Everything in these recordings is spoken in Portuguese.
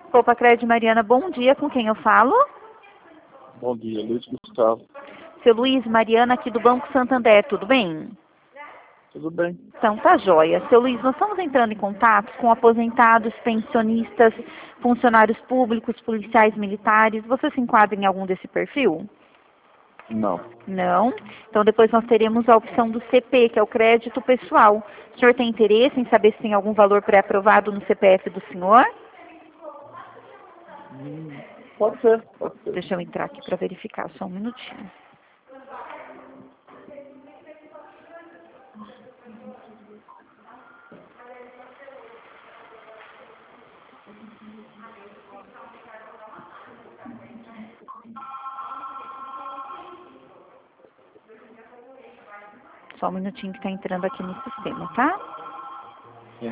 Copa Crédito Mariana, bom dia, com quem eu falo? Bom dia, Luiz Gustavo. Seu Luiz, Mariana aqui do Banco Santander, tudo bem? Tudo bem? Então, tá joia. Seu Luiz, nós estamos entrando em contato com aposentados, pensionistas, funcionários públicos, policiais militares. Você se enquadra em algum desse perfil? Não. Não? Então, depois nós teremos a opção do CP, que é o crédito pessoal. O senhor tem interesse em saber se tem algum valor pré-aprovado no CPF do senhor? Pode ser, pode ser. Deixa eu entrar aqui para verificar, só um minutinho. Só um minutinho que está entrando aqui no sistema, tá? Sim.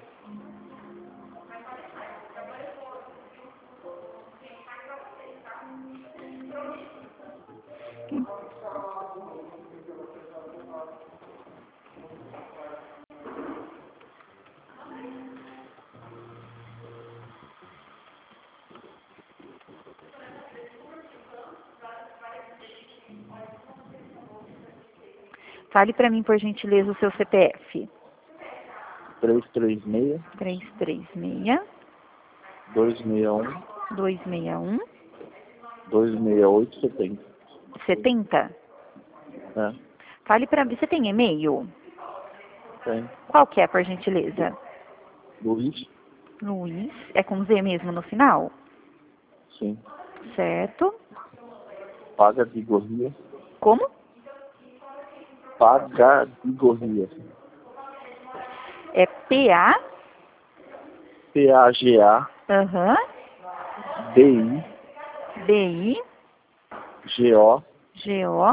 Fale para mim, por gentileza, o seu CPF. 336 336 261 261 268 70. 70. É, Fale para mim, você tem e-mail? tem. Qual que é, por gentileza? Luiz? Luiz, é com Z mesmo no final? Sim. Certo. Paga de gorria. Como? Paga de gorria. É PA, PAGA aham, DI BI, GO GO,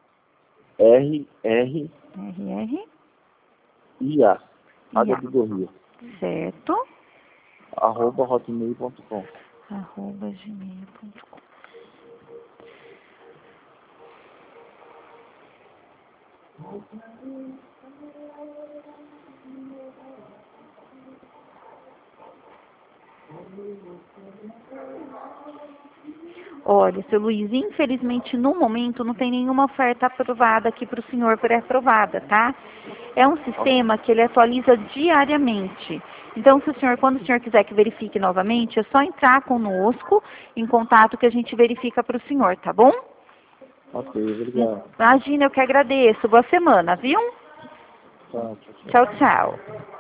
RR RR, IA. Paga IA. de gorria. Certo. @hotmail.com. @gmail.com. Olha, seu Luiz, infelizmente no momento não tem nenhuma oferta aprovada aqui para o senhor pré-aprovada, tá? É um sistema que ele atualiza diariamente. Então, se o senhor, quando o senhor quiser que verifique novamente, é só entrar conosco em contato que a gente verifica para o senhor, tá bom? Ok, obrigado. Imagina, eu que agradeço. Boa semana, viu? Tchau, tchau. Tchau, tchau.